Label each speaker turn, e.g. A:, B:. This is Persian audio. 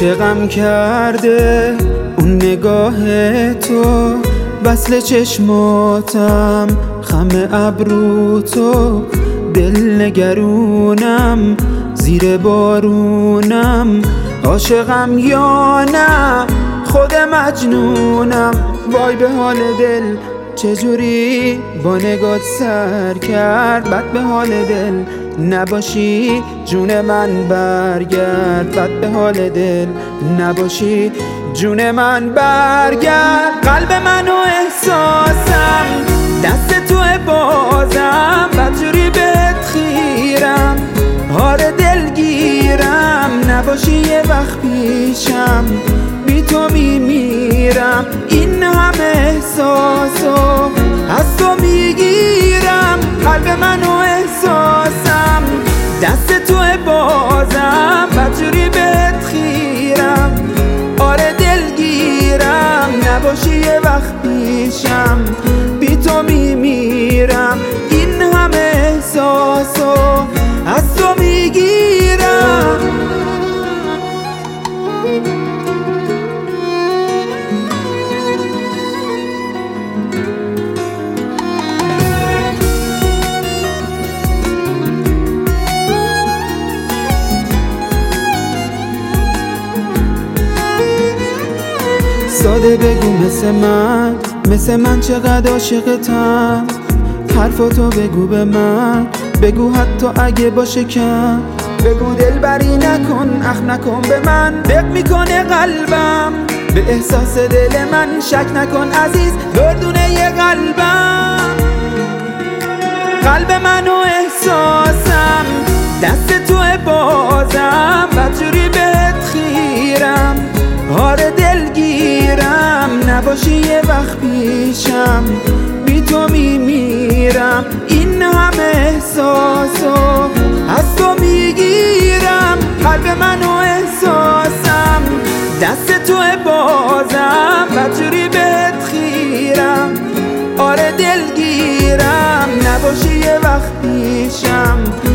A: عاشقم کرده اون نگاه تو، وصل چشماتم، خم ابرو تو، دل نگرونم زیر بارونم. عاشقم یا نه خود مجنونم، وای به حال دل چجوری با نگات سر کرد. بد به حال دل نباشی جون من برگرد، بد به حال دل نباشی جون من برگرد. قلب من و احساسم دست توه بازم، بدجوری بهت خیرم، حال دلگیرم. نباشی یه وقت پیشم بی تو میمیرم. این همه احساسو از تو میگیرم. قلب من و احساسم دست توه بازم، بدجوری بهت خیرم، آره دلگیرم. نباشی یه وقت پیشم بی تو میمیرم. این همه احساسو از تو میگیرم. ساده بگو مثل من چقدر عاشقتم. حرفاتو بگو به من، بگو حتی اگه باشه کم. بگو دلبری نکن، اخم نکن به من. دق میکنه قلبم به احساس دل من، شک نکن عزیز دردونه یه قلبم. قلب من و احساسم دست توه بازم، بدجوری بهت خیرم، آره دلگیرم. نباشی یه وقت پیشم بی تو میمیرم. این همه احساسو از تو میگیرم. قلب من و احساسم دست توه بازم، بدجوری بهت خیرم، آره دلگیرم. نباشی یه وقت پیشم